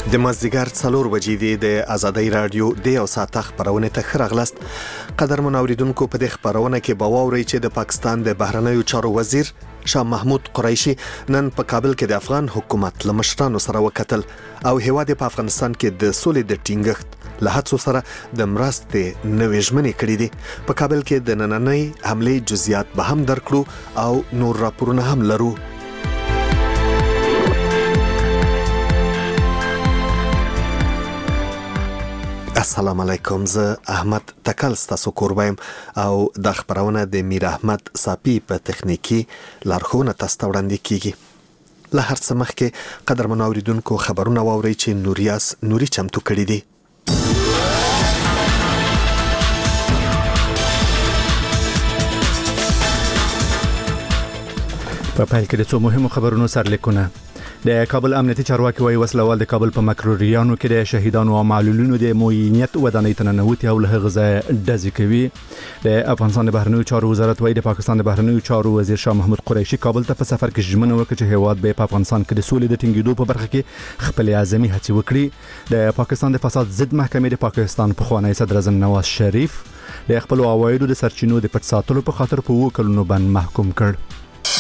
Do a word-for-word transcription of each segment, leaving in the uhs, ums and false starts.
د مازدیګر څلور بجې دی د آزادۍ رادیو د یو ساعت خبرونه ته خراغلست. قدرمن اوریدونکو په دې خبرونه کې به واورئ چې د پاکستان د بهرنیو چارو وزیر شاه محمود قریشي نن په کابل کې د افغان حکومت له مشرانو سره وکتل او هیواد په افغانستان کې د سولې د ټینګښت له هڅو سره د مرستې نوې ژمنې کړې دي. په کابل کې د نننۍ حملې جزئیات به هم درکړو او نور راپورونه هم لرو. السلام علیکم، زه احمد تکل ستاسو کوربایم او د خبرونه د میر احمد صافی په تخنیکی لارښوونه تاسو ته وړاندې کیږي. له هر څه مخکې قدرمن اوریدونکو خبرونه واورئ چې نوریاس نوري چمتو کړي دي. په پیل کې د څو مهمو خبرونو سرلیکونه. د کابل امنیتي چارواکي وايي وسلوال د کابل په مکروریانو کې د شهیدانو او معلولینو د موینیت ودانۍ ته ننوتي او له هغه ځایه ډزې کوي. د افغانستان د بهرنیو چارو وزارت وايي د پاکستان د بهرنیو چارو وزیر شاه محمود قریشي کابل ته په سفر کې ژمنه وکړه چې هیواد به په افغانستان کې د سولې د ټینګېدو په برخه کې خپل عزمي هڅې وکړي. د پاکستان د فساد ضد محکمې د پاکستان پخوانی صدر اعظم نواز شریف د خپل عوایدو د سرچینو د پټ ساتلو په خاطر په اووه کلونو بند محکوم کړ.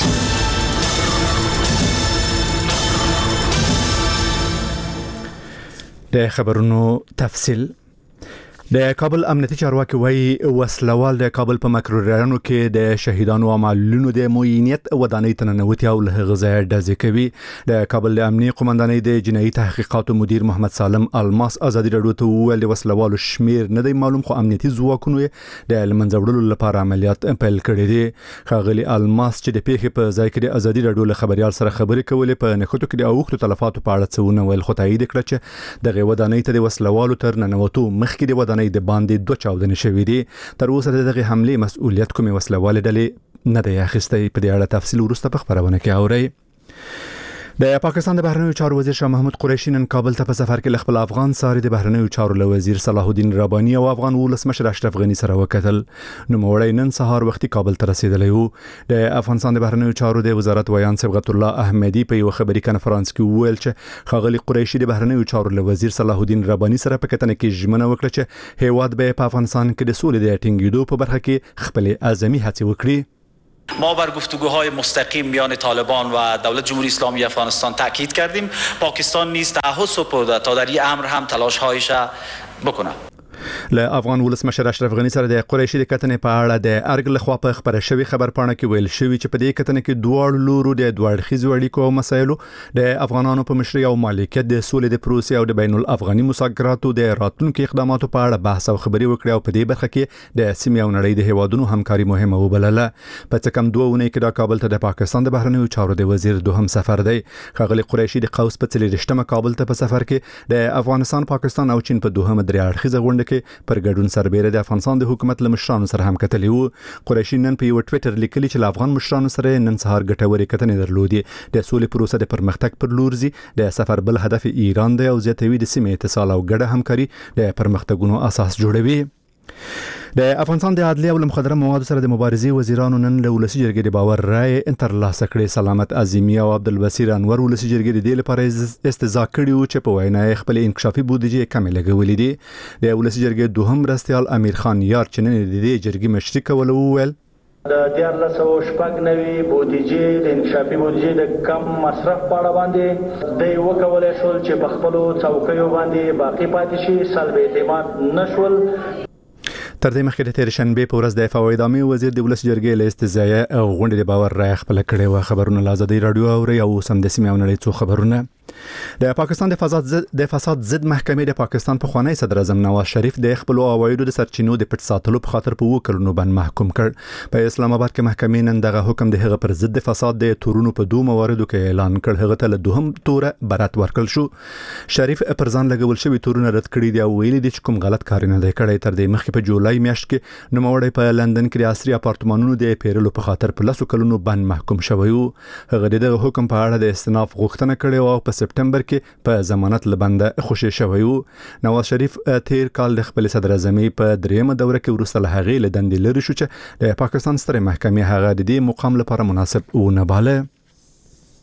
د خبرونو تفصیل. د کابل امنیتي چارواکي وايي وسلوال د کابل په مکروریانو کې د شهیدانو او معلولینو د موینیت ودانۍ ته ننوتي او له هغه ځایه ډزې کوي. د کابل د امنیتي قومندانۍ د جنایي تحقیقاتو مدیر محمد سالم الماس ازادي رادیو ته وویل د وسلوالو شمیر نه دی معلوم، خو امنیتي ځواکونو د لمنځه وړلو لپاره عملیات پیل کړي دي. ښاغلي الماس چې د پیښې په ځای کې د ازادي رادیو له خبريال سره خبرې کولې په نښتو کې د اوښتو تلفاتو په اړه څه ونه ویل، خو تایید کړ چې دغه ودانۍ ته د وسلوالو تر ننوتو مخکې د ودانۍ د باندې دوه چاودنې شوې دي. تر اوسه دغه حملې مسؤلیت کومې وسلوالې ډلې نه دی اخیستی. په دې اړه تفصیل وروسته په خبرونه کې اورئ. د پاکستان د بهرنیو چارو وزیر شاه محمود قریشي نن کابل ته په سفر کې خپل افغان ساري د بهرنیو چارو له وزیر صلاح الدین رباني او افغان ولسمشر اشرف غنی سره وکتل. نوموړی نن سهار وختي کابل ته رسیدلی و. د افغانستان د بهرنیو چارو د وزارت ویان صبغت الله احمدی په یو خبري کنفرانس کې وویل چې ښاغلي قریشي د بهرنیو چارو له وزیر صلاح الدین رباني سره په کتنه کې ژمنه وکړه چې هیواد به په افغانستان کې د سولې د ټینګېدو په برخه کې خپل عزمي هڅې وکړي. ما بر گفتگوهای مستقیم میان طالبان و دولت جمهوری اسلامی افغانستان تاکید کردیم. پاکستان نیز تعهد سپرده تا در این امر هم تلاش‌هایش بکنه. له افغان ولسمشر اشرف غنی سره د قریشي د کتنې په اړه د ارګ لخوا په خبره شوی خبر پاڼه کې ویل شوی چې په دې کتنه کې دوه لورو د دوه اړخیزو اړیکو او مسایلو د افغانانو په مشرۍ او مالکیت د سولې د پروسې او د بین الافغاني مذاکراتو د راتلونکو اقداماتو په اړه بحث او خبري وکړي او په دې برخه کې د سیمې او نړۍ د هیوادونو همکاري مهمه وبلله. په څه کم دوه ونې کې د کابل ته د پاکستان د بهرنیو چارو د وزیر دوهم سفر دی. ښاغلي قریشي د قوس په څلېرویشتمه کابل ته په سفر کې د افغانستان، پاکستان او چین په دوهمه درې اړخیزه غونډه کې پر ګډون سربېره د افغانستان د حکومت له مشرانو سره هم کتلی وو. قریشي نن په یو ټویټر لیکلی چې له افغان مشرانو سره نن سهار ګټورې کتنې درلودې. د سولې پروسه د پرمختګ پر لور ځي. د سفر بل هدف ایران دی او زیاتوي د سیمې اتصال او ګډه همکاري د پرمختګونو اساس جوړوي. د افغانستان د عدلیه او مخدره موادو سره د مبارزې وزیرانو نن له ولسی جرګې د باور رائے انترلاسه کړې. سلامت عظیمی او عبدالبصیر انور ولسی جرګې د دې لپاره استزاء کړي و چې په وینا خپل انکشافي بودیجه کمې لګولې دي. د ولسی جرګې دوهم مرستیال امیر خان یار چې نن د دې جرګې مشري کول وویل د دیارلس سوه شپږ نوي بودیجې د انکشافي بودیجې د کم مصرف په اړه باندې دوی وکولی شول چې په خپلو څوکیو باندې باقي پاتې شي، سلب اعتماد نه شول. تر دې مخکې د تیر شنبه په ورځ د فواید عامه وزیر د ولس جرګې له استزایه او غونډې د باور رائے خپل کړي و. خبرونه له آزادۍ رادیو اوري او سم د سیمې او نړۍ څو خبرونه. د پاکستان د فساد ضد د فساد ضد محکمې د پاکستان پخوانی صدر اعظم نواز شریف د خپل عوایدو د سرچینو د پټ ساتلو په خاطر په اووه کلونو بند محکوم کړ. په اسلام آباد کې محکمې نن دغه حکم د هغه پر ضد فساد د تورونو په دوه مواردو کې اعلان کړ. هغه ته له دوهم توره برات ورکړل شو. شریف پر ځان لګول شوی تورونه رد کړي دي او ویلي دي چې کوم غلط کار نه دی کړی. تر دې مخکې په جولای میاشت کې نوموړی په لندن کې د عصري اپارتمانونو د پیرلو په خاطر په لسو کلونو بند محکوم شوی و. هغه د حکم په اړه د استئناف غوښتنه کړې او په سپټمبر کې په ضمانت لبنده خوشی شوی و. نواز شریف تیر کال د خپل صدر اعظمي په دریمه دوره کې وروسته له هغې له دندې لرې شو چې د پاکستان سترې محکمې هغه د دې مقام لپاره مناسب ونه باله.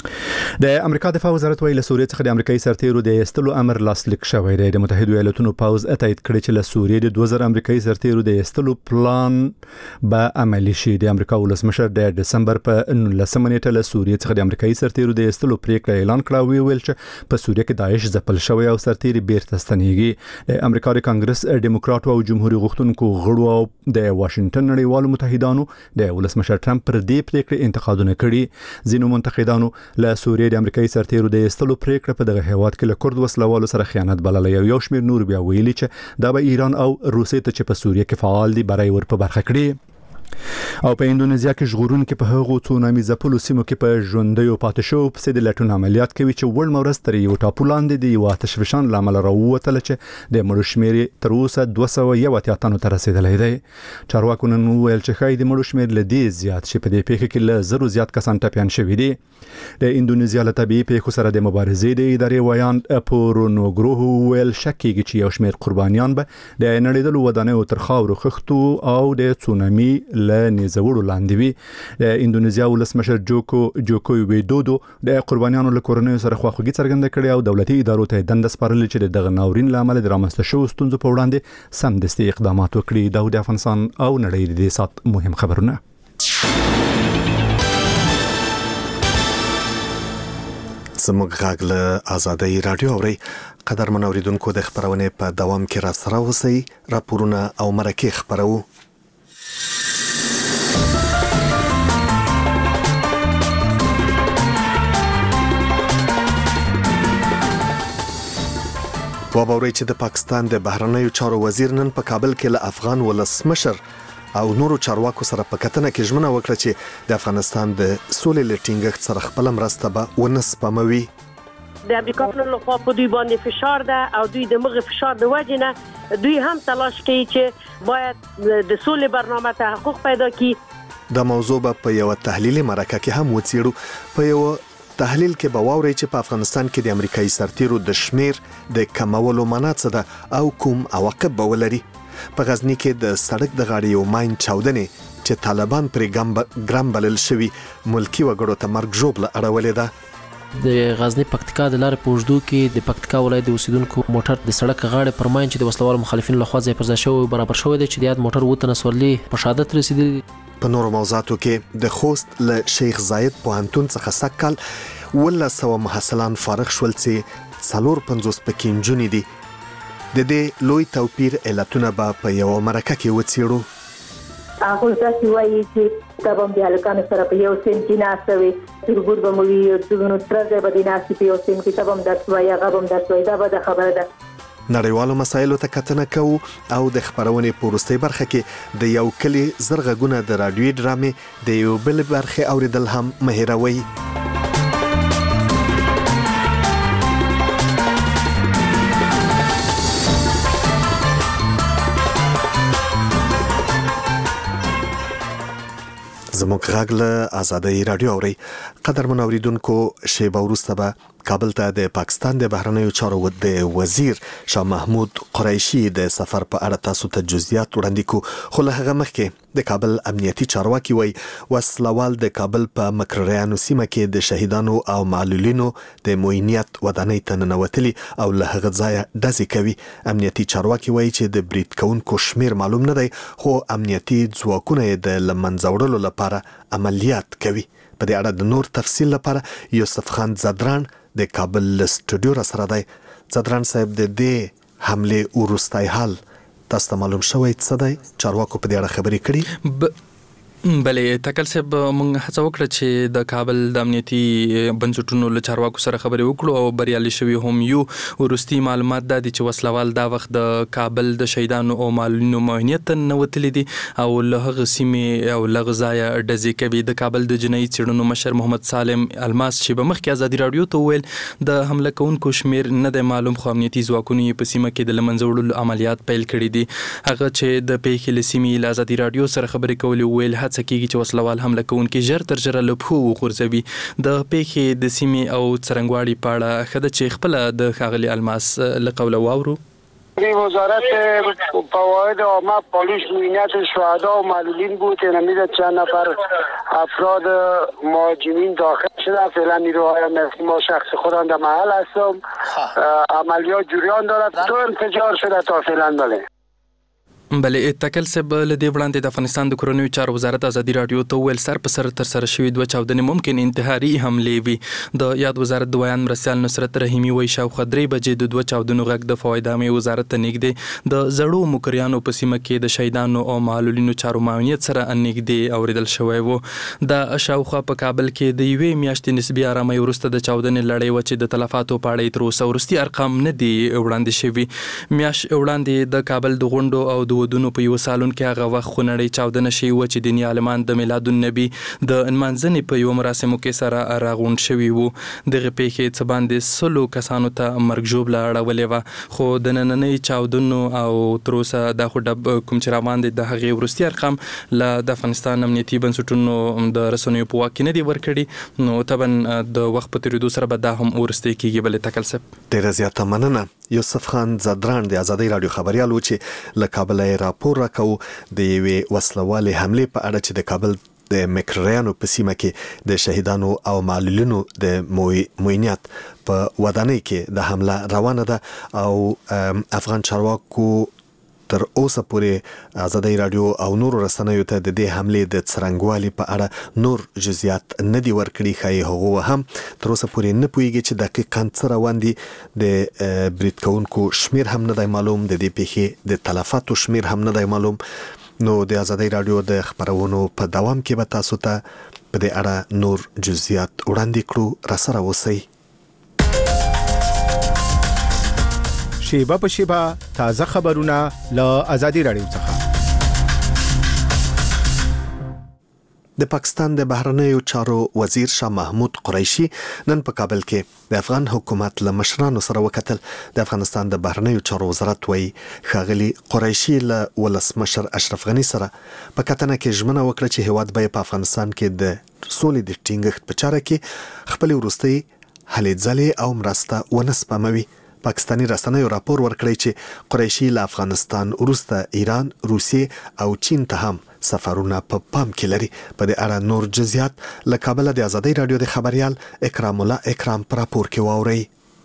د امریکا دفاع وزارت ویل سوریه څخه د امریکایي سرتیرو د ایستلو امر لاسلیک شوی دی. د متحده ایالاتونو پوز تایید کړی چې له سوریه د دوه زره امریکایي سرتیرو د ایستلو پلان به عملی شي. د امریکا ولسمشر د دسمبر په نولسمه نیټه له سوریه څخه د امریکایي سرتیرو د ایستلو پریکړه اعلان کړه او ویل چې په سوریه کې داعش ځپل شوی او سرتیري بیرته ستنېږي. د امریکا د کانګرس ډیموکراتو او جمهوریت غوښتونکو غړو او د واشنگټن نړیوالو متحدانو د ولسمشر ټرمپ پر دې پریکړه انتقادونه کړي. ځینو منتقدانو له سوریه د امریکایي سرتیرو د ایستلو پریکړه په دغه هیواد کې له کورد وسلوالو سره خیانت بللې او یو شمېر نور بیا ویلي چې دا به ایران او روسیې ته چې په سوریه کې فعال دي برای ور په برخه کړي. او په اندونیزیا کې ژغورونکو په هغو څو نامي ځپلو سیمو کې په ژوندیو پاتې شو په سید لټون عملیات کوي چې وړ مورز تر یو ټاپو لاندې دی یو آتش فشان لامل راووتل چې د مړو شمیر تر اوسه دوه سوه یو اتیا تنو ته رسیدلی دی. چارواکو نن ویل چې ښایي د مړو شمیر له دې زیات شي. په دې پیښه کې له زرو زیات کسان ټپیان شوي دي. د اندونیزیا له طبيعي پیښو سره د مبارزې د ادارې ویان پورونوګروهو ویل شک کیږي چې یو شمیر قربانیان به د نړیدلو ودانیو تر خاورو خښتو او د تسونامي له نيزوړو لاندې وي. د اندونیزیا ولسمشر جوکو جوکو ویدودو د قربانیانو له کورنیو سره خواخوږي څرګنده کړې او دولتي ادارو ته دند سپارل چې دغه ناورین لامل د رامنځته شوو ستونزو په وړاندې سمدستي اقدامات وکړي. د افغانستان او نړۍ د سات مهم خبرونه. زموږ غږ له آزادۍ رادیو اوري. قدرمن اوریدونکو د خبرونه په دوام کې را سره اوسئ. راپورونه او مرکې خبرو. وبوري چې د پاکستان د بهرنیو چارو وزیر نن په کابل کې له افغان ولسمشر او نورو چارواکو سره په کتنه کې ژمنه وکړه چې د افغانستان د سولې لټینګښت سره خپل مرسته به ونه سپموي. د امریکا په لخوا په دوی باندې فشار ده او دوی د مغه فشار د وجې نه دوی هم تلاش کوي چې باید د سولې برنامه ته حقوق پیدا کړي. د موضوع په یو تحلیلي مرکه کې هم وڅېړو. په یو تحلیل کې به واوري چې په افغانستان کې د امریکایي سرتیرو د شمیر د کمولو معنا څه ده او کوم عواقب به ولري. په غزنی کې د سړک د غاړې یو ماین چاودنې چې طالبان پرې ګرام بلل شوي ملکی وګړو ته مرګ ژوبله اړولې ده. د غزنی پکتیکا د لارې په اوږدو کې د پکتیکا ولایت د اوسیدونکو موټر د سړک غاړې پر ماین چې د وسلوالو مخالفینو لخوا ځای پر ځای شوی برابر شوی دی چې د یاد موټر وته نسورلي په شهادت رسیدلی. په نورو موضوعاتو کې د خوست له شیخ زاید پوهنتون څخه سکل ولا سو محصلان فارغ شول چې څلور پنځوس پکې نجونې دي. د دې لوی توپیر علتونه به په یو مرکه کې وڅېړو. هغه تاسو وایي چې تابم د هلکانو سره په یو سیم کې ناستوي ترګور به موي دغه ترځه به د ناستي په یو سیم کې تابم درس وایي هغه هم درس وایي دا به خبره ده. نړیوالو مسایلو ته کتنه کوو او د خبرونې په وروستۍ برخه کې د یو کلی زرغونه د رادیوي ډرامې د یو بل برخه اوریدل هم مهیروي. زموږ غږ له آزادۍ رادیو اوري. قدرمن اوریدونکو شیبه وروسته به کابل ته د پاکستان د بهرنیو چارو د وزیر شاه محمود قریشي د سفر په اړه تاسو ته جزئیات وړاندې کو. خو له هغه مخکې د کابل امنیتي چارواکي وایي وسلوال د کابل په مکرریانو سیمه کې د شهیدانو او معلولینو د موینیت ودانۍ ته ننوتلي او له هغه ځایه ډزې کوي. امنیتي چارواکي وایي چې د برید کوونکو شمیر معلوم نه دی خو امنیتي ځواکونه یې د له منځه وړلو لپاره عملیات کوي. په دې اړه د نور تفصیل لپاره یوسف خان زدران د کابل سټوډیو را سره دی. زدران صاحب د دې حمله وروستۍ حال تاسو ته معلوم شوی څه دی؟ چارواکو په دې اړه خبرې کړي؟ ب... بلې تکل صاحب موږ هڅه وکړه چې د کابل د امنیتي بنسټونو له چارواکو سره خبرې وکړو او بریالي شوي هم یو. وروستي معلومات دا دي چې وسلوال دا وخت د کابل د شهیدانو او معلولینو معاینت ته ننوتلي دي او له هغه سیمې او له هغه ځایه ډزې کوي. د کابل د جنایي څېړنو مشر محمد سالم الماس چې به مخکې ازادي راډیو ته وویل د حمله کوونکو شمیر نه دی معلوم خو امنیتي ځواکونو یې په سیمه کې د له منځه وړلو عملیات پیل کړي دي. هغه چې د پیښې له سیمې له ازادي راډیو سره خبرې کولې وویل هڅه کېږي چې وسلوال حمله کوونکي ژر تر ژره له پښو وغورځوي. د پیښې د سیمې او څرنګواړي په اړه ښه ده چې خپله د ښاغلي الماس له قوله واورو. وزارت فواید عامه پالیس موینت شهدا و معلولین بود. نمید چند نفر افراد مهاجمین داخل نشده. فعلا نیروهای امنیتی ما شخص خودم در محل هستم. عملیات جریان دارد. دو انفجار شده تا فعلا. بله بله تکل سب لدی وړاندې د افغانستان د کورنیو چارو وزارت ازادي رادیو ته ویل سر په سر تر سره شوی دوه چاودنې ممکن انتحاري حملې وي. د یاد وزارت د بیان مرسیال نصرت رحیمی وایي شاوخوا درې بجې د دوه چاودنو غږ د فواید عامه وزارت ته نږدې د زړو مکریانو په سیمه کې د شهیدانو او معلولینو چارو معاونیت سره نږدې اوریدل شوی و. د شاوخوا په کابل کې د یوې میاشتې نسبي آرامۍ وروسته د چاودنې لړۍ و چې د تلفاتو په اړه تر اوسه وروستي ارقام نه دي وړاندې شوي. میاشت وړاندې د کابل د غونډو او د ودونو په یو سالون کې هغه وخت خونړۍ چاودنه شوې وه چې دیني عالمان د میلاد النبي د نمانځنې په یو مراسمو کې سره راغونډ شوي وو. دغه پیښې څه باندې سلو کسانو ته مرګ ژوبله اړولې وه، خو د نننۍ چاودنو او تر اوسه دا خو ډب کوم چې روان دي د هغې وروستي ارقام له د افغانستان امنیتي بنسټونو د رسنیو په واک کې نه دي ورکړي. نو طبعا د وخت په تېرېدو سره به دا هم وروستی کېږي. بلې تکل صاحب ډېره زیاته مننه. یوسف خان زدران د ازادۍ رادیو خبريال و چې له کابل یې راپور راکاو د یوې وسلوالې حملې په اړه چې د کابل د مکرریانو په سیمه کې د شهیدانو او معلولینو د موینیت په ودانۍ کې د حمله روانه ده او افغان چارواکو تر اوسه پورې ازادۍ رادیو او نورو رسنیو ته د دې حملې د څرنګوالي په اړه نور جزئیات نه دي ورکړي. ښایي هغه هم تر اوسه پورې نه پوهیږي چې دقیقاً څه روان دي. د برید کوونکو شمیر هم نه دی معلوم، د دې پیښې د تلفاتو شمیر هم نه دی معلوم. نو د ازادۍ رادیو د خبرونو په دوام کې به تاسو ته په دې اړه نور جزئیات وړاندې کړو. راسره اوسئ. شیبه په شیبه تازه خبرونه له ازادي رادیو څخه. د پاکستان د بهرنیو چارو وزیر شاه محمود قریشي نن په کابل کې د افغان حکومت له مشرانو سره وکتل. د افغانستان د بهرنیو چارو وزارت وایي ښاغلي قریشي له ولسمشر اشرف غني سره په کتنه کې ژمنه وکړه چې هیواد به په افغانستان کې د سولې د ټینګښت په چاره کې خپل وروستي هلې ځلې او مرسته ونه سپموي. پاکستاني رسنیو راپور ورکړی چې قریشي له افغانستان وروسته ایران، روسیې او چین ته هم سفرونه په پا پام کې لري. په دې اړه نور جزئیات له کابل د ازادۍ رادیو د خبريال اکرام الله اکرام پر راپور کې واوري.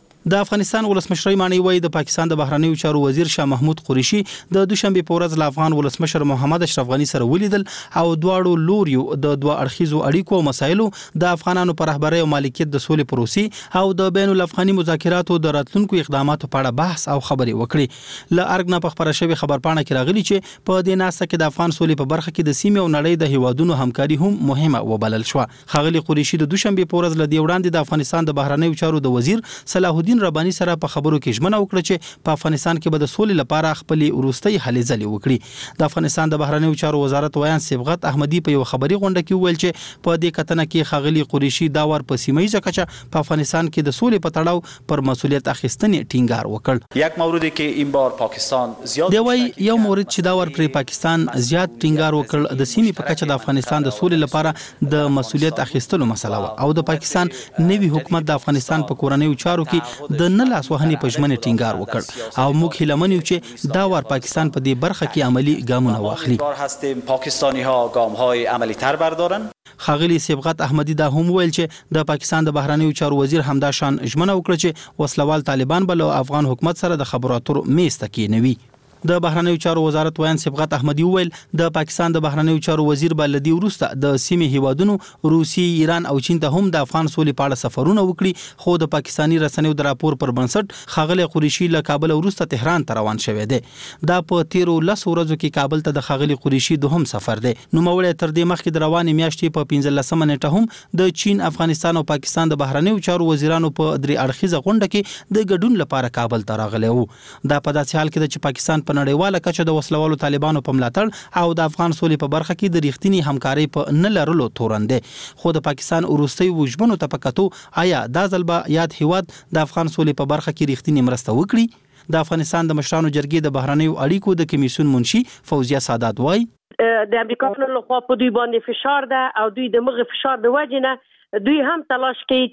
د افغانستان ولسمشر مانی وای د پاکستان د بهرنیو چارو وزیر شاه محمود قریشي د دوشنبه په ورځ له افغان ولسمشر محمد اشرف غني سره ولیدل او دواړو لوریو د دوه اړخیزو اړیکو او مسایلو د افغانانو پر رهبرۍ او مالکیت د سولې پروسې او د بین الافغاني مذاکراتو د راتلونکو اقداماتو په اړه بحث او خبرې وکړي. ل ارګنا په خبره شوی خبرپاڼه کې راغلي چې په دې ناسه کې د افغان سولې په برخه کې د سیمې او نړۍ د هیوادونو همکاري هم مهمه وبلل شو. خاغلی قریشي د دوشنبه په ورځ له دی وړاندې د افغانستان د بهرنیو چارو د وزیر صلاح الدین رباني سره په خبرو کې ژمنه وکړه چې په افغانستان کې به د سولې لپاره خپل وروستي هلې ځلې وکړي. د افغانستان د بهرنیو چارو وزارت ویان صبغت احمدي په یو خبري غونډه کې ویل چې په دې کتنه کې خاغلی قریشي دا ور په سیمایي کچه په افغانستان کې د سولې په تړاو پر مسؤلیت اخیستنې ټینګار وکړ. یک موردی که این بار پاکستان زیاد دی وای یو مورد چې دا ور پر پاکستان زیات ټینګار وکړ د سیمې په کچه د افغانستان د سولې لپاره د مسؤلیت اخیستلو مسله او د پاکستان نوي حکومت د افغانستان په کورنیو چارو کې د نه لاس وهنې په ژمنه ټینګار وکړ او موږ هیله منو چې دا ور پاکستان په دې برخه کې عملی ګامونه واخلي. پاکستانی ها گام های عملی تر بردارن. خاغلی صبغت احمدی دا هم ویل چې د پاکستان د بهرنیو چارو وزیر همدا شان ژمنه وکړه چې وسلوال طالبان بل افغان حکومت سره د خبرو اترو میز ته کېنوي. د بهرنیو چارو وزارت ویان صبغت احمدی ویل د پاکستان د بهرنیو چارو وزیر بلدی ورسته د سیمې هیوادونو روسي، ایران او چین ته هم د افغان سولې په اړه سفرونه وکړي. خو د پاکستانی رسنیو د راپور پر بنسټ خاغلی قریشي له کابل ورسته تهران ته روان شوی دی. دا په تیرو لس ورځو کې کابل ته د خاغلی قریشي دوهم سفر دی. نو مولې تر دې مخکې د روانې میاشتې په پنځلسمه نیټه هم د چین، افغانستان او پاکستان د بهرنیو چارو وزیرانو په درې اړخیزه غونډه کې د ګډون لپاره کابل ته راغلي وو. دا په داسې حال کې چې پاکستان په نړیواله کچه د وسلوالو طالبانو په ملاتړ او د افغان سولې په برخه کې د ریښتینی همکارۍ په نه لرلو تورن دی. خو د پاکستان وروستي وجبنو ته پکاتو آیا دا ځل به یاد هیواد د افغان سولې په برخه کې ریښتینی مرسته وکړي؟ د افغانستان د مشرانو جرګې د بهرنیو اړیکو د کمیسیون منشي فوزیه سادات وایي د امریکا په لخوا په دوی باندې فشار ده او دوی د مغه فشار د وجې نه دوی هم تلاش کوي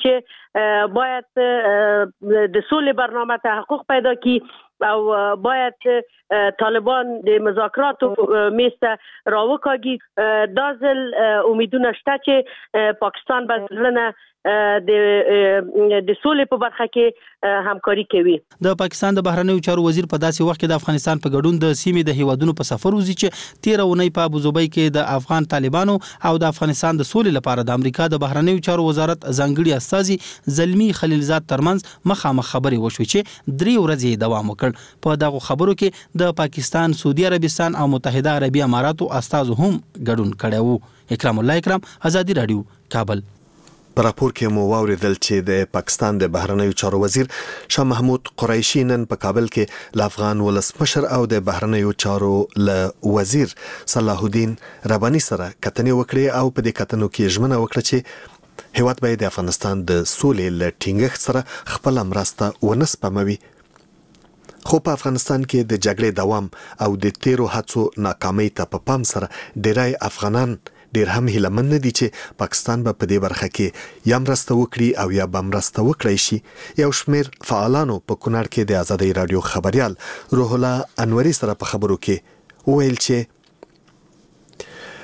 چې باید د سولې برنامه تحقق پیدا کړي او باید طالبان د مذاکراتو میز ته راوکاږي. دا ځل امیدونه شته چې پاکستان به ځلنه د د سولې په برخه کې همکاري کوي. د پاکستان د بهرنیو چارو وزیر په داسې وخت کې د افغانستان په ګډون د سیمې د هیوادونو په سفر وزي چې تیر اونۍ په ابوظبي کې د افغان طالبانو او د افغانستان د سولې لپاره د امریکا د بهرنیو چارو وزارت ځانګړي استاذي زلمی خلیلزاد ترمنځ مخامخ خبرې وشوې چې درې ورځې دوام وکړ. په دغه خبرو کې د پاکستان، سعودي عربستان او متحده عربي اماراتو استاذ هم ګډون کړی وو. اکرام الله اکرام، آزادي رادیو، کابل. په راپور کې مو واوریدل چې د پاکستان د بهرنیو چارو وزیر شاه محمود قریشي نن په کابل کې ل افغان ولسمشر او د بهرنیو چارو ل وزیر صلاح الدین رباني سره کتنې وکړې او په دې کتنو کې ژمنه وکړه چې هیواد باید د افغانستان د سولې ل ټینګښت سره خپل مرسته ونه سپموي. خو په افغانستان کې د جګړې دوام او د تیرو هڅو ناکامۍ ته په پام سره ډیری افغانان ډیر هم هیلمن نه دي چې پاکستان به په دې برخه کې یا مرسته وکړي او یا به مرسته وکړي شي. یو شمېر فعالانو په کونړ کې د آزادۍ رادیو خبريال روح الله انوري سره په خبرو کې وویل چې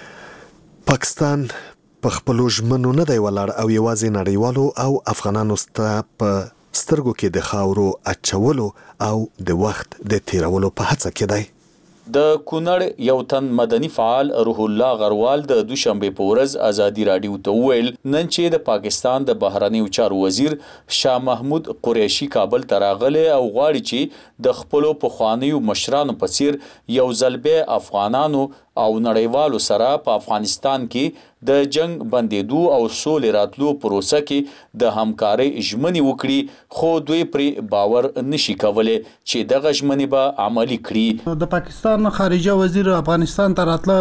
پاکستان په خپلو ژمنو نه دی ولاړ او یوازې نړیوالو او افغانانو ته په سترګو کې د خاورو اچولو او د وخت د تیرولو په هڅه کې دی. د کونړ یو تن مدني فعال روح الله غروال د دوشنبه په ورځ آزادي رادیو ته وویل نن چې د پاکستان د بهرنیو چارو وزیر شاه محمود قریشي کابل ته راغلی او غواړي چې د خپلو پخوانیو مشرانو په څیر یو ځل بیا افغانانو او نړیوالو سره په افغانستان کې د جنگ بندیدو او سولې راتلو پروسه کې د همکارۍ ژمنې وکړي خو دوی پرې باور نشي کولای چې دغه ژمنې به عملي کړي. د پاکستان خارجه وزیر افغانستان ته راتله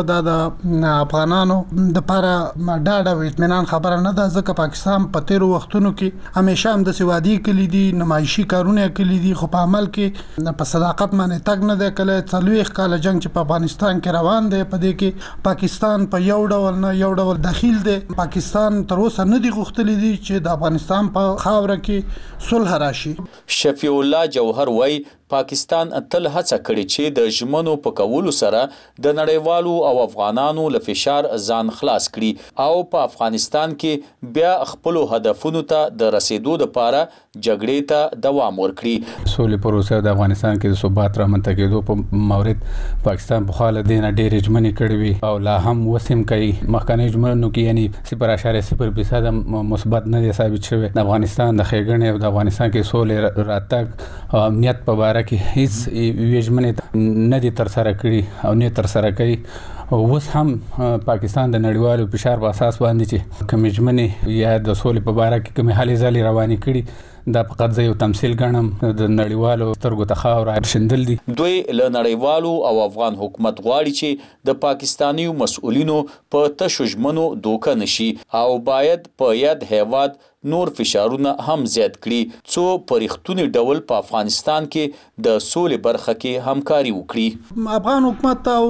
د افغانانو د لپاره ډاډه او اطمینان خبره نه ده ځکه پاکستان په تیرو وختونو کې همیشه هم د سوادي کلی دي نمایشي کارونه کلی دي خو په عمل کې په صداقت باندې تګ نه دی کله څلويخ کال جنگ چې په افغانستان کې روان دی په دې کې پاکستان په یو ډول نه یو ډول داخل دی. پاکستان تر اوسه نه دی غوښتلی دي چې د افغانستان په خاوره کې صلح راشي. شفیع الله جوهر وای پاکستان تل هڅه کړې چې د ژمنو په کولو سره د نړیوالو او افغانانو له فشار ځان خلاص کړي او په افغانستان کې بیا خپل هدفونو ته د رسیدو لپاره جګړې ته دوام ورکړي. سولې پروسه د افغانستان کې د ثبات رامنځته کېدو په مورد پاکستان په خاله دینه ډېرې ژمنې کړې وي او لا هم وسیم کوي. مخکنی ژمنو کې یعنی صفر اعشاریه صفر فیصد مثبت نه دی ثابت شوی. د افغانستان د ښېګڼې او د افغانستان کې سولې راتګ او امنیت په اړه کې هیڅ ویژمنې نه دي تر سره کړي او نه تر سره کوي. اوس هم پاکستان د نړیوالو فشار په اساس باندې چې کوم ژمنې یا د سولې په اړه کې کوم حالې ځلې روانې کړي دا فقط یو تمثيل ګڼم د نړیوالو سترګو ته خاور شندل دي. دوی له نړیوالو او افغان حکومت غواړي چې د پاکستاني مسؤلینو په تشو ژمنو دوکه نشي او باید په یاد هیواد نور فشارونه هم زیات کړي څو پرختونی ډول په افغانستان کې د سولې برخه کې همکاري وکړي. افغان حکومت او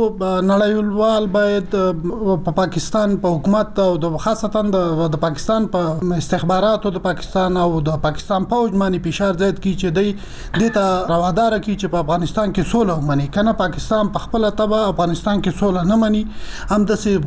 نړیوال باید په پاکستان په حکومت او د خاصتا د پاکستان په استخباراتو د پاکستان او د پاکستان فوج باندې فشار زیات کړي چې دوی دته روادار کړي چې په افغانستان کې سوله ومني. کنه پاکستان په خپل تبع افغانستان کې سوله نه مني هم د څه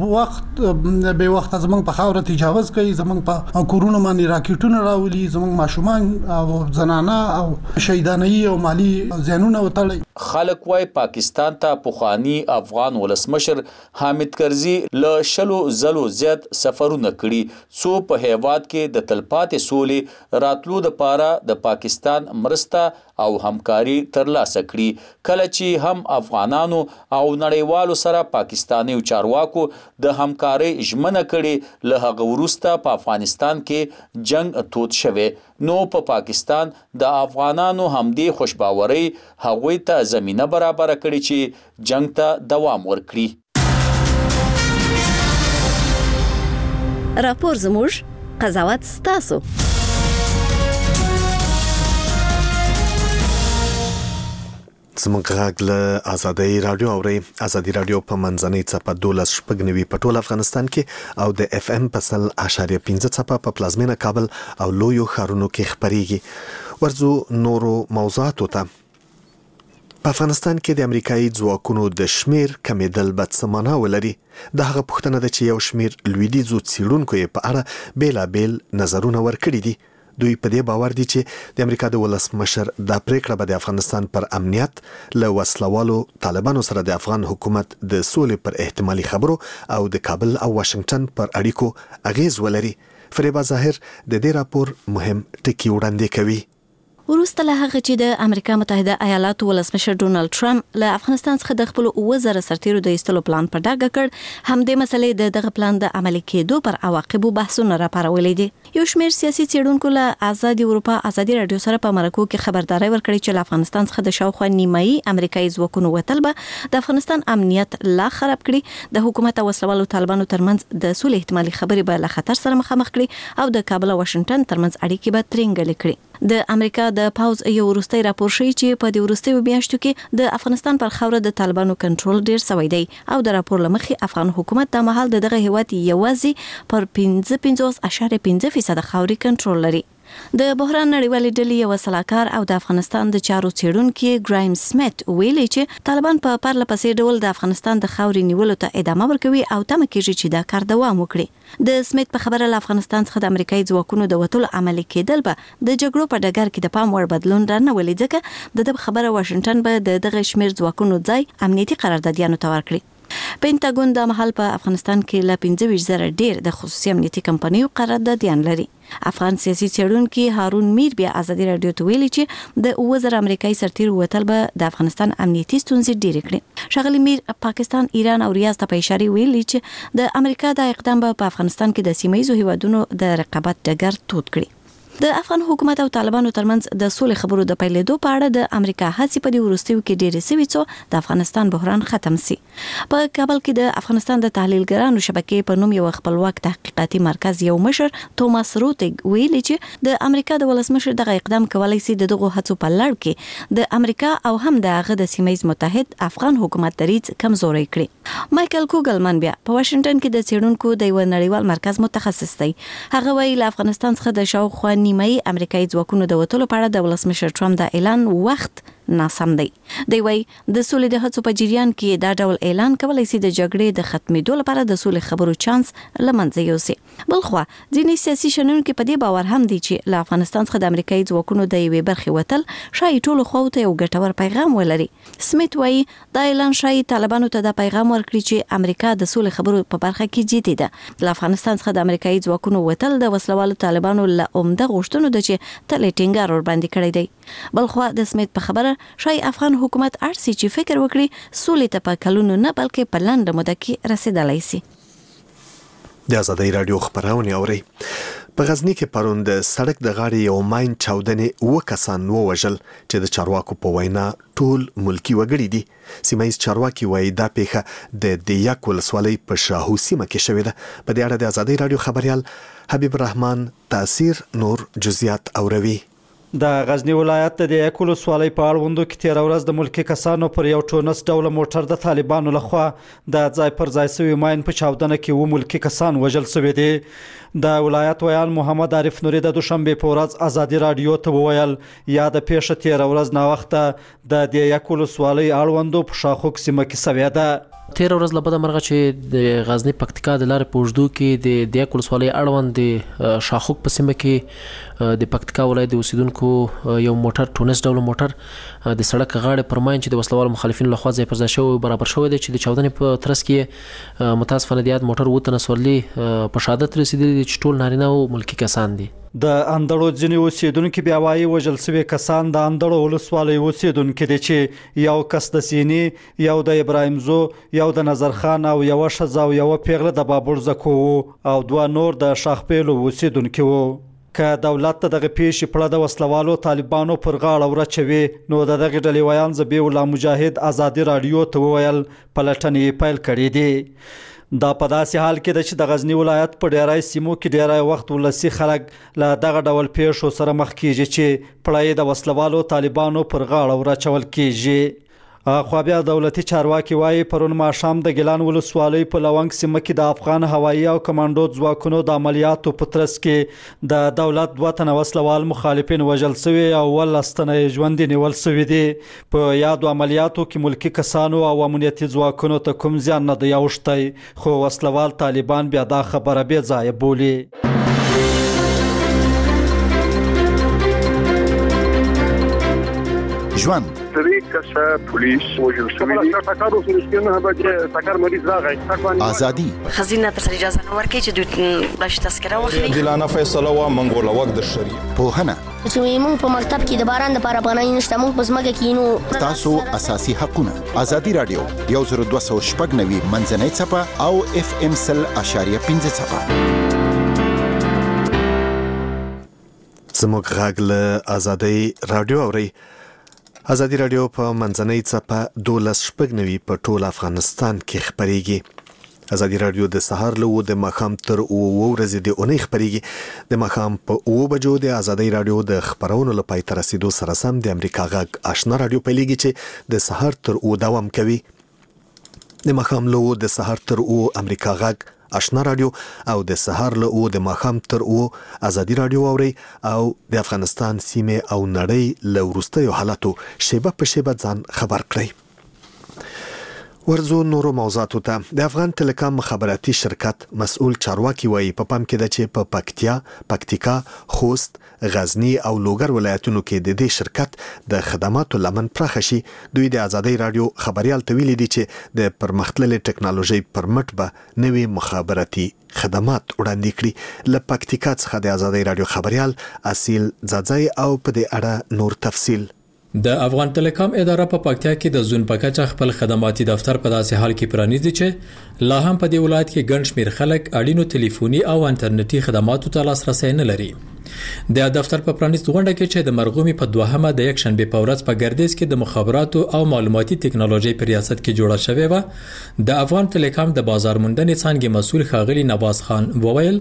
وخت به وخت زمونږ په خاوره تجاوز کوي زمونږ په کورونو باندې راکټونه راولي زمونږ ماشومان او زنانه او شهیدانۍ او مالی زیانونه وتړي. خلک وای پاکستان ته پخوانی افغان ولسمشر حامد کرزي له شلو زلو زیات سفرونه کړي څو په هیواد کې د تلپاتې سولې راتلو لپاره د پاکستان مرسته او همکاري ترلاسه کړي. کله چې هم افغانانو او نړیوالو سره پاکستاني چارواکو د همکاري ژمنه کړي له هغه وروسته په افغانستان کې جنگ تود شوه نو په پا پاکستان د افغانانو همدې خوشباوري هغوی ته زمينه برابر کړي چې جنگ ته دوام ورکړي. راپور زموږ قضاوت ستاسو. زموږ غږ له آزادۍ رادیو اوري. آزادۍ رادیو په منځنۍ څپه دولس شپږ نوي په ټول افغانستان کې او د اف ام په سل اشاریه پنځه څپه په پلازمینه کابل او لویو ښارونو کې خبريږي. ورځو نورو موضوعاتو ته. په افغانستان کې د امریکایي ځواکونو د شمیر کمیدل به څه معنا ولري؟ د هغه پوښتنه ده چې یو شمیر لویدیځو څېړونکو یې په اړه بیلابیل نظرونه ورکړي دي. دوی په دې باور دي چې د امریکا د ولسمشر دا پریکړه به د افغانستان پر امنیت له وسلوالو طالبانو سره د افغان حکومت د سولې پر احتمالي خبرو او د کابل او واشنگټن پر اړیکو اغیز ولري. فریبا ظاهر د دې راپور مهم ټکی وړاندې کوي. وروسته له هغه چې د امریکا متحده ایالاتو ولسمشر ډونالد ټرمپ له افغانستان څخه د خپل اوه زره سرتیرو د ایستلو پلان په ډاګه کړ، هم د مسلې د دغه پلان د عملي کېدو پر عواقبو بحثونه راپارولې دي. یو شمېر سیاسي څېړونکو له آزادي اروپا آزادي رادیو سره په مرکو کې خبرداري ورکړې چې له افغانستان څخه د شاوخوا نیمایي امریکایي ځواکونو وتل به د افغانستان امنیت لا خراب کړي، د حکومت او وسلوالو طالبانو ترمنځ د سولې احتمالي خبرې به له خطر سره مخامخ کړي او د کابل او واشنگټن ترمنځ اړیکې به ترنګلې کړي. د امریکا د پاوز یو وروستي راپور شوی چې په دې وروستي میاشتو کې د افغانستان پر خاوره د طالبانو کنټرول ډیر سوی دی او د راپور لمخې افغان حکومت د مهال دغه هیواد یوازې پر پنځه پنځوس اعشاریه پنځه فیصد خاوري کنټرول لري. د بحران نړیوالې ډلې یو سلاکار او د افغانستان د چارو څېړونکي ګرایم سمیت ویلي چې طالبان په پرله پسې ډول د افغانستان د خاورې نیولو ته ادامه ورکوي او تمه کېږي چې دا کار دوام وکړي. د سمیت په خبره له افغانستان څخه د امریکایي ځواکونو د وټولو عملي کېدل به د جګړو په ډګر کې د پام وړ بدلون رانه ځکه د دغه خبره واشنگټن به د دغه شمیر ځواکونو ځای امنیتي قراردادیانو ته ورکړي. پینټاګون د محل په افغانستان کې له پنځه ویشت زره ډیر د خصوصي امنیتي کمپنیو قراردادیان لري. افغان سیاسي څېړونکي هارون میر بیا آزادي رادیو ته ویلي چې د اوه زره امریکایي سرتیرو وتل به د افغانستان امنیتي ستونزې ډېرې کړي. ښاغلي میر پاکستان، ایران او ریاض ته په اشاره ویلي چې د امریکا د اقدام په افغانستان کې د سیمه ییزو هیوادونو د رقابت ډګر تود کړي. د افغان حکومت او طالبانو ترمنځ د سولې خبرو د پیلېدو په اړه د امریکا هڅې په دې وروستیو کې ډېرې سوي څو د افغانستان بحران ختم سي. په کابل کې د افغانستان د تحلیلګرانو شبکې په نوم یو خپلواک تحقیقاتي مرکز یو مشر توماس روتګ ویلي چې د امریکا د ولسمشر دغه اقدام کولای شي د دغه هڅو په لړ کې د امریکا او هم د هغه د سیمه ییز متحد افغان حکومت دریځ کمزوري کړي. مایکل کوګلمن بیا په واشنگټن کې د څېړونکو د یو نړیوال مرکز متخصص دی. هغه وایي له افغانستان څخه د شاوخوا نیمایي امریکایي ځواکونو د وټولو په اړه د ولسمشر ټرمپ د اعلان وخت ناسم دی. دی وایي د سولې د هڅو په جریان کې دا ډول اعلان کولای شي د جګړې د ختمېدو لپاره د سولې خبرو چانس لمنځه یوسي. بلخوا ځینې سیاسي شنونکي په دې باور هم دي چې له افغانستان څخه د امریکایي ځواکونو د یوې برخې وتل شاید ټولو خواو ته یو ګټور پیغام ولري. سمیت وایي دا اعلان شاید طالبانو ته دا پیغام ورکړي چې امریکا د سولې خبرو په برخه کې جدي ده. له افغانستان څخه د امریکایي ځواکونو وتل د وسلوالو طالبانو له عمده غوښتنو ده چې تلې ټینګار ور باندې کړی دی. بلخوا د سمیت په خبره شای افغان حکومت ارسي چې فکر وکړي سولې ته په کلونو نه بلکې په لنډه موده کې رسیدلای شي. د آزادۍ رادیو خبرونه اوري. په غزنی کې پرون د سړک د غاړې یو ماین چاودنې و کسان ووژل چې د چارواکو په وینا ټول ملکی وګړي دي. سیمه ییز چارواکي وایي دا پیښه د دیاک ولسوالۍ په شاهو سیمه کې شوې ده. په دې اړه د آزادۍ رادیو خبريال حبیب الرحمن تاثیر نور جزئیات اوروي. د غزنی ولایت د یکولو سوالۍ په اړوندو کې تیر ورځ د ملکی کسانو پر یو ټونس ډول موټر د طالبانو لخوا د ځای پر ځای سوي ماین په چاودنه کې و ملکی کسان وژل شوي دي. د ولایت ویان محمد عارف نوري د دوشنبه په ورځ آزادي رادیو ته وویل یا د پیښه تیر ورځ نا وخته د یکولو سوالۍ اړوندو په شاخوک سیمه کې سوي ده. تیر ورځ له بده مرغه چې د غزنی پکتیکا د لارې په اوږدو کې د دیاک ولسوالۍ اړوند د شاخوک په سیمه کې د پکتیکا ولایت د اوسیدونکو یو موټر ټونس ډول موټر د سړک غاړې پر ماین چې د وسلوال مخالفینو لخوا ځای پر ځای شوی برابر شوی دی چې د چاودنې په ترڅ کې متاسفانه د یاد موټر وته نسورلي په شهادت رسیدلی چې ټول نارینه او ملکی کسان دي. د اندړو ځینې اوسیدونکو بیا وایي وژل شوي کسان د اندړو ولسوالۍ اوسیدونکي دي چې یو کس د سینې، یو د ابراهیم زو، یو د نظر خان او یو ښځه او یو پیغله د بابور زکو او دوه نور د شاخپیلو اوسیدونکي وو. که دولت ته دغه پیښې په اړه د وسلوالو طالبانو پر غاړه ورچوي نو د دغه ډلې ویان ذبیح الله مجاهد آزادي رادیو ته وویل پلټنې پیل کړي دي. دا په داسې حال کې ده چې د غزنی ولایت په ډیری سیمو کې ډیری وخت ولسي خلک له دغه ډول پیښو سره مخ کیږي چې پړی د وسلوالو طالبانو پر غاړه ورچول کیږي. خو بیا دولتي چارواکي وایي پرون ماښام د ګیلان ولسوالۍ په لونګ سیمه کې د افغان هوایي او کمانډو ځواکونو د عملیاتو په ترڅ کې د دولت دوه تنه وسلوال مخالفین وژل شوي او ولس تنه ژوندي نیول شوي دي. په یادو عملیاتو کې ملکي کسانو او امنیتي ځواکونو ته کوم زیان نه دی اوښتی، خو وسلوال طالبان بیا دا خبره بې ځایه بولي. ژوند درې کسه پولیس وژل شوي دي. ټکر وشو چې نه به ټکر مریض راغی. ازادي خزینه تر اجازه نه ورکړي چې دوی بلش تذکره واخلي. دلانه فیصله وا منګول وخت د شریعه پوهنه چې موږ په مکتب کې د باران لپاره پناه نشته، موږ په ځمکه کې نو تاسو اساسي حقونه. ازادي رادیو یو زر دوه سوه شپږ نوي منځنۍ چپه او اف ام سل اشاریه پنځه چپه. زموږ غږ له ازادي رادیو اوري. ازادي رادیو په منځنۍ څپه دولس شپږ نوي په ټول افغانستان کې خبريږي. ازادي رادیو د سهار له د ماښام تر اوه ورځې د اونۍ خبريږي. د ماښام په اوه بجو د ازادي رادیو د خبرونو لپاره تر رسیدو سره سم د امریکا غږ آشنا رادیو پیلېږي چې د سهار تر اوه دوام کوي. د ماښام له د سهار تر اوه امریکا غږ آشنا رادیو او د سهار له او د ماښام تر او ازادي رادیو اوري او د افغانستان سیمه او نړۍ له وروستیو حالاتو شیبه په شیبه ځان خبر کړئ. ورزو نورو موضوعاتو ته. د افغان ټیلیکام مخابراتي شرکت مسؤل چارواکي وایي په پام کې ده چې په پکتیا، پکتیکا، خوست، غزنی او لوګر ولایتونو کې د دې شرکت د خدماتو لمن پراخه شي. دوی د ازادي رادیو خبريال ته ویلي دي چې د پرمختللې ټکنالوژي پر مټ به نوي مخابراتي خدمات وړاندې کړي. له پکتیکا څخه د ازادي رادیو خبريال اصیل زاځي او په دې اړه نور تفصیل. د افغان ټیلیکام اداره په پکتیا کې د زون پکچ خپل خدماتي دفتر په داسې حال کې پرانیزي چې لا هم په دې ولایت کې ګڼ شمېر خلک اړینو ټلیفوني او انټرنیټي خدماتو ته لاسرسي نه لري. د دفتر په پرانیست غونډه کې چې د مرغومي په دوهمه د یک شنبه په ورځ په ګردیز کې د مخابراتو او معلوماتي ټکنالوژي په ریاست کې جوړه شوې و، د افغان ټیلیکام د بازار موندنې څانګې مسؤل ښاغلي نواز خان وویل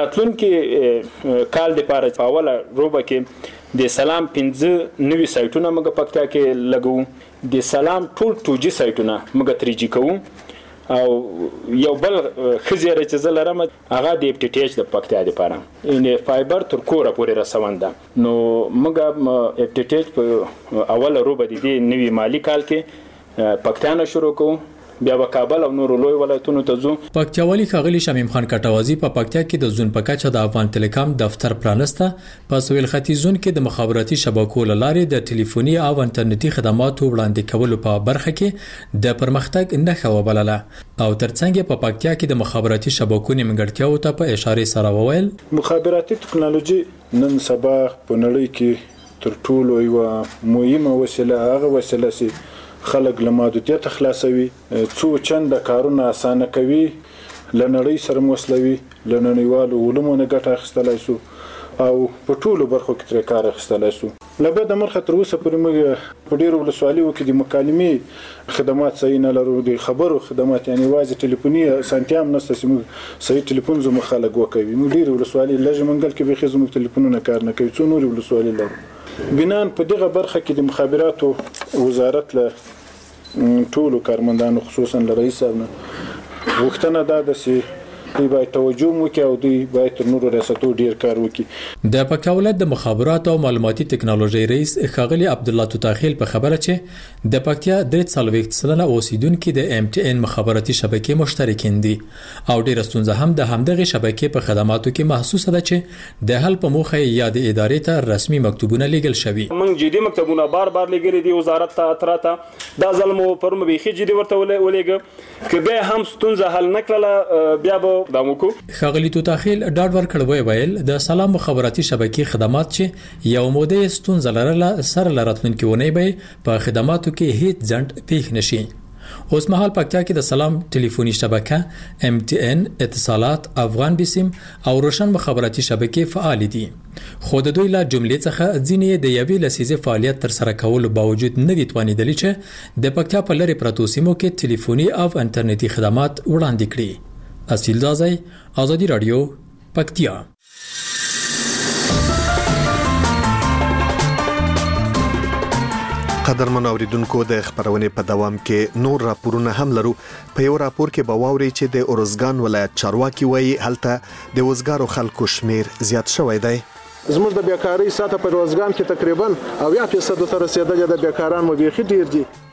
راتلونکي کال د پاره په اوله روبه کې د سلام پنځه نوي سایټونه موږ پکتیا کې لګو. د سلام ټول ټو جی سایټونه موږ تری جی کوو او یو بل خزیره چې زه لرم هغه د اف ټی ټی ایچ د پکتیا لپاره ان فایبر تر کوره پورې رسونده. نو موږ اف ټی ټی ایچ په اوله روبه د دې نوي مالی کال کې پکتیا نه شروع کوو، بیا په کابل او نورو لوی ولایتونو ته ځو. پکتیاوالي ښاغلي شمیم خان کټوازی په پکتیا کې د زون پکچ د افغان ټیلیکام دفتر پرانسته. په سویل ختیځ زون کې د مخابراتي شبکو لارې د ټلیفوني او انټرنیټي خدماتو وړاندې کولو په برخه کې د پرمختګ نښه وبلله او ترڅنګ په پکتیا کې د مخابراتي شبکو نیمګړتیاو ته په اشاره سره وویل مخابراتي ټکنالوژي نن سبا په نړۍ کې تر ټولو یو مهمه وسیله هغه وسیله سي خلک له محدودیت خلاصوي، څو چنده کارونه اسانه کوي، لنړۍ سره موسلوي، لنړیوالو علومو نه ګټه اخیستلای شو او په ټولو برخو کې تر کار اخیستلای شو. لبه د مرخه تر اوسه پورې موږ په ډیرو ولسوالیو کې د مکالمې خدمات صحیح نه لرو، د خبرو خدمات یعنی واځي ټلیفوني سانتیا هم نشته چې موږ صحیح ټلیفون زموږ خلک وکوي. موږ ډیرو ولسوالۍ لږ منګل کې به زموږ ټلیفونونه کار نه کوي، څو نورې ولسوالۍ لرو. بنان په دغه برخه کې د مخابراتو وزارت له ټولو کارمندانو خصوصا له رئیس صاحب نه وختنه دا د سي دوی باید توجه وکړي او دوی باید تر نورو ریاستو ډیر کار وکړي. د پکتیا ولایت د مخابراتو او معلوماتي ټکنالوژي رئیس ښاغلي عبد الله توتاخیل په خبره چې د پکتیا د څلوېښت سلنه اوسیدونکو د ام ټي ان مخابراتي شبکې مشترکین دي او ډیر ستونزه هم د همدغه شبکې په خدماتو کې محسوسه ده چې د حل په موخه یا د ادارې ته رسمي مکتوبونه لیږل شوي. موږ جدي مکتوبونه بار بار لیږلي دي وزارت ته اتراته دا ظلم پرم به جدي ورته ولېګ که به هم ستونزه حل نکړه بیا به ښاغلي توتاخیل ډاډ ورکړ ویل د سلام مخابراتي شبکې خدمات چې یو موده ستونزه لرله سره لراتلونکي ونی به په خدماتو کې هیڅ ځنډ پیښ نشي. اوس مهال پکتیا کې د سلام ټلیفوني شبکه ام ټي ان اتصالات افغان بسم او روشن مخابراتي شبکې فعال دي، خو د دوی لا جملې څخه ځینې د یوې لسیزې فعالیت تر سره کولو باوجود نه دي توانیدلی چې د پکتیا په لری پرتو سیمو کې ټلیفوني او انټرنیټي خدمات وړاندې کړي. اصیل زازی آزادی رادیو پکتیا. قدرمن اوریدونکو د خبرونې په دوام کې نور راپورونه هم لرو. په یو راپور کې به واوري چې د اورزګان ولایت چارواکي وایي هلته د وزګارو خلکو شمیر زیات شوی دی. زموږ د بیکاری سطح په اورزګان کې تقریبا اویا فیصد ته رسیدلې ده. بیکاران مو بیخي ډیر دي.